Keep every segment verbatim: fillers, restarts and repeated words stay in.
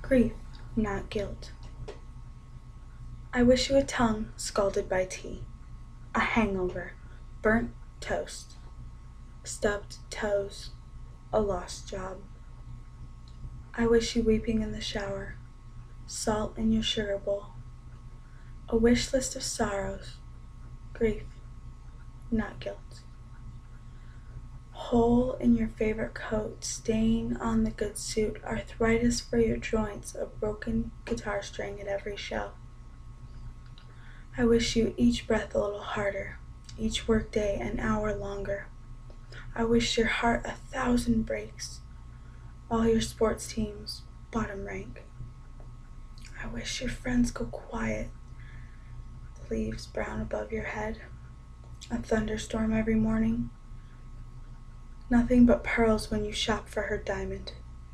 Grief, not guilt. I wish you a tongue scalded by tea, a hangover, burnt toast, stubbed toes, a lost job. I wish you weeping in the shower, salt in your sugar bowl, a wish list of sorrows, grief, not guilt. Hole in your favorite coat, stain on the good suit, arthritis for your joints, a broken guitar string at every show. I wish you each breath a little harder, each workday an hour longer. I wish your heart a thousand breaks, all your sports teams bottom rank. I wish your friends go quiet, the leaves brown above your head, a thunderstorm every morning, nothing but pearls when you shop for her diamond.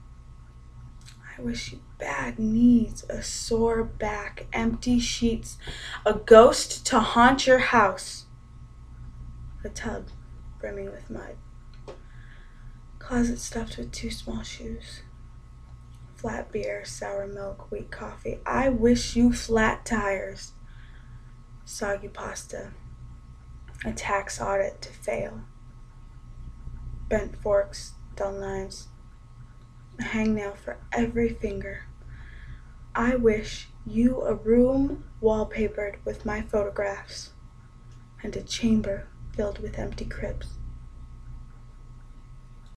I wish you bad knees, a sore back, empty sheets, a ghost to haunt your house, a tub brimming with mud, closet stuffed with too small shoes, flat beer, sour milk, weak coffee. I wish you flat tires, soggy pasta, a tax audit to fail, bent forks, dull knives, a hangnail for every finger. I wish you a room wallpapered with my photographs and a chamber filled with empty cribs.